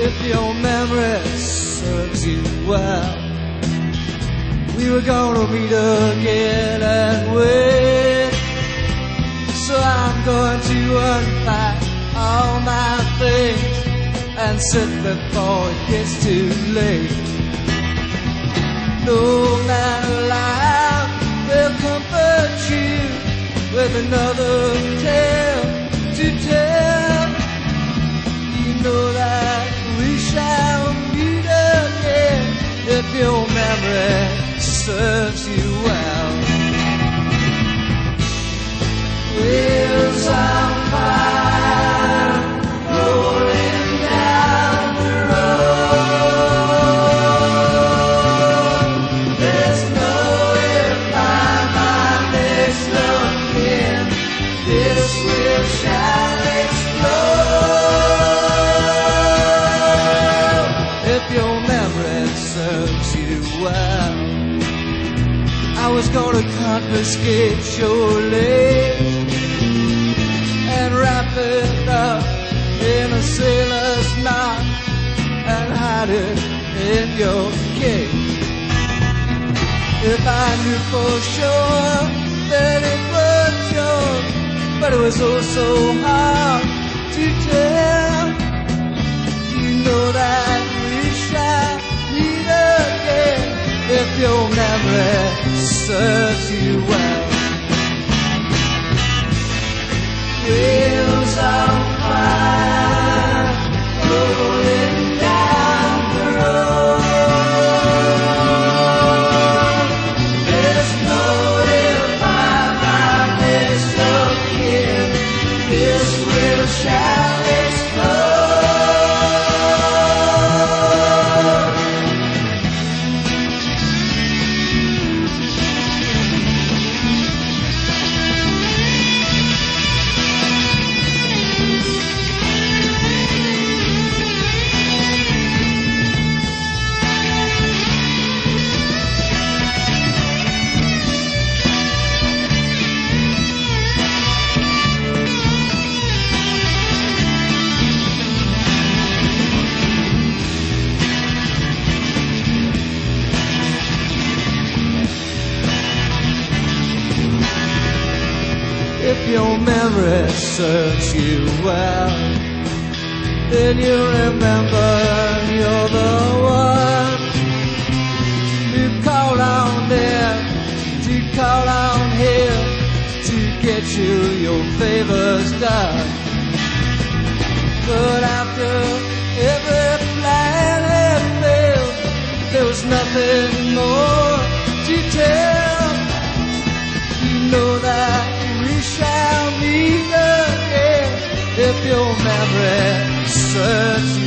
if your memory serves you well. We were gonna meet again and wait, so I'm going to unpack all my things and sit before it gets too late. No man alive will comfort you with another tale to tell. You know that we shall meet again if your memory serves you well. Wheels on fire, rolling down the road. There's nowhere to find my next of kin. This wheel shall explode if your memory serves you well. I was gonna confiscate your leg and wrap it up in a sailor's knot and hide it in your cake. If I knew for sure that it was yours, but it was oh so hard to tell. You know that we shall meet again if your memory serves you well. Wheels on fire, rolling down the road. There's nowhere to find my next of kin. This wheel shall explode. If your memory serves you well, then you remember you're the one who called on there, to call on here, to get you your favors done. But after every plan had failed, there was nothing more to tell. You know that we shall meet again if your memory serves you